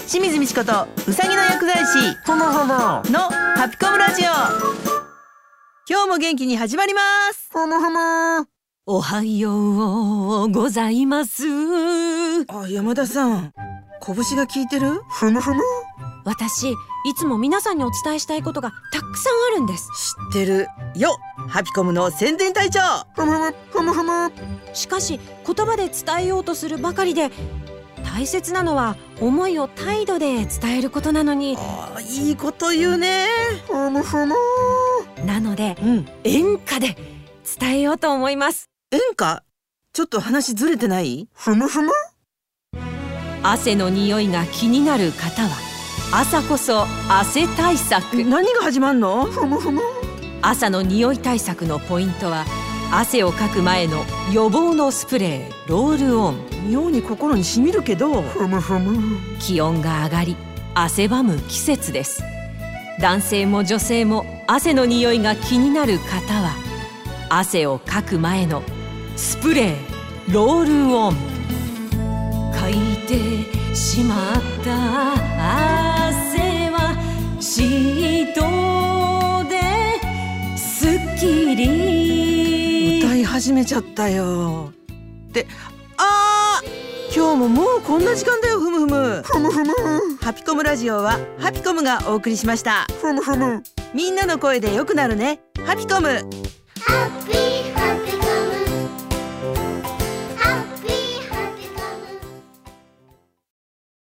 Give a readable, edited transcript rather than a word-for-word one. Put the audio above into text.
清水美智子とうさぎの薬剤師ふむふむのハピコムラジオ。今日も元気に始まります。 ふむふむ。 おはようございます。 山田さん、拳が効いてる？ ふむふむ。 私、いつも皆さんにお伝えしたいことがたくさんあるんです。 知ってるよ、ハピコムの宣伝隊長。 ふむふむふむ。 しかし言葉で伝えようとするばかりで、大切なのは思いを態度で伝えることなのに。 いいこと言うね。 ふむふむ。 なので、演歌で伝えようと思います。 演歌？ちょっと話ずれてない？ ふむふむ。 汗の匂いが気になる方は朝こそ汗対策。 何が始まんの？ ふむふむ。 朝の匂い対策のポイントは、汗をかく前の予防のスプレーロールオン。 妙に心に染みるけど。 ふむふむ。 気温が上がり汗ばむ季節です。男性も女性も汗の匂いが気になる方は、汗をかく前のスプレーロールオン。かいてしまった汗はシートですっきり。 歌い始めちゃったよ。で、今日ももうこんな時間だよ。ふむふむ。 ふむふむ。 ハピコムラジオはハピコムがお送りしました。 ふむふむ。 みんなの声で良くなるね。ハピコム。 ハッピー